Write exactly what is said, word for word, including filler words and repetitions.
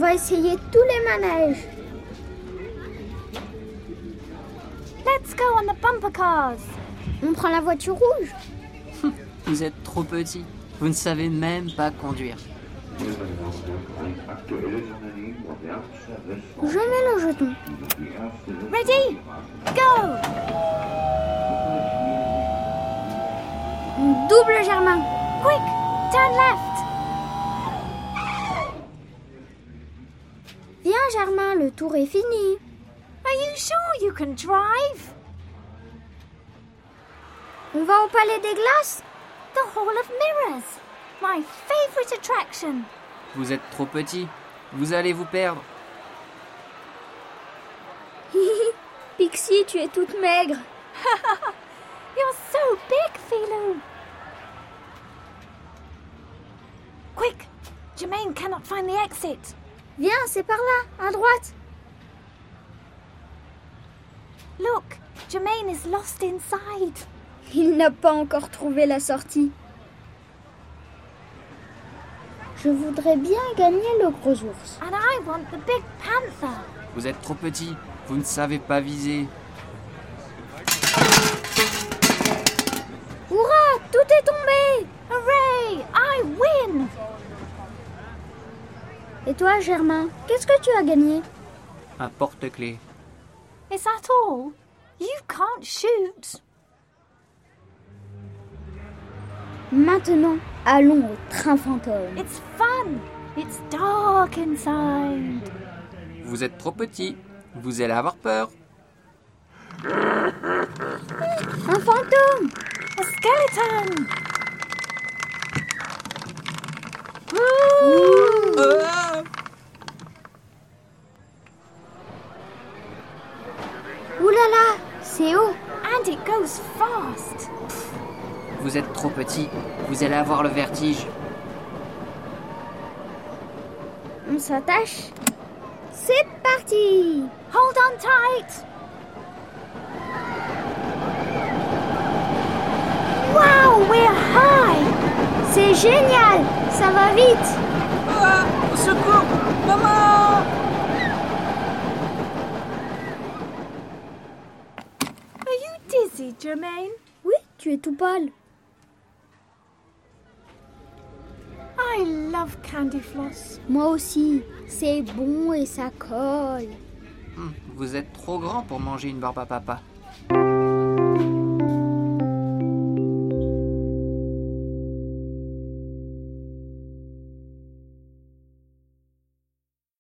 dois essayer tous les manèges. Let's go on the bumper cars. On prend la voiture rouge. Vous êtes trop petit. Vous ne savez même pas conduire. Je mets le jeton. Ready? Go! Double Germain. Quick! Turn left! Viens Germain, le tour est fini. Are you sure you can drive? On va au Palais des Glaces? The Hall of Mirrors! My favorite attraction! Vous êtes trop petit. Vous allez vous perdre. Pixie, tu es toute maigre. You're so big, Philou! Quick! Jermaine cannot find the exit. Viens, c'est par là, à droite. Look, Jermaine is lost inside. Il n'a pas encore trouvé la sortie. Je voudrais bien gagner le gros ours. And I want the big panther. Vous êtes trop petit. Vous ne savez pas viser. Hurrah, tout est tombé. Hooray! I win! Et toi, Germain, qu'est-ce que tu as gagné? Un porte-clés. Is that all? You can't shoot. Maintenant, allons au train fantôme. It's fun. It's dark inside. Vous êtes trop petit. Vous allez avoir peur. Un fantôme! A skeleton. Ah! Ouh là là, c'est haut. And it goes fast. Vous êtes trop petit. Vous allez avoir le vertige. On s'attache. C'est parti! Hold on tight. Wow, we're high. C'est génial! Ça va vite! Ah! Au secours! Maman! Are you dizzy, Jermaine? Oui, tu es tout pâle. I love candy floss. Moi aussi. C'est bon et ça colle. Hum, Vous êtes trop grand pour manger une barbe à papa.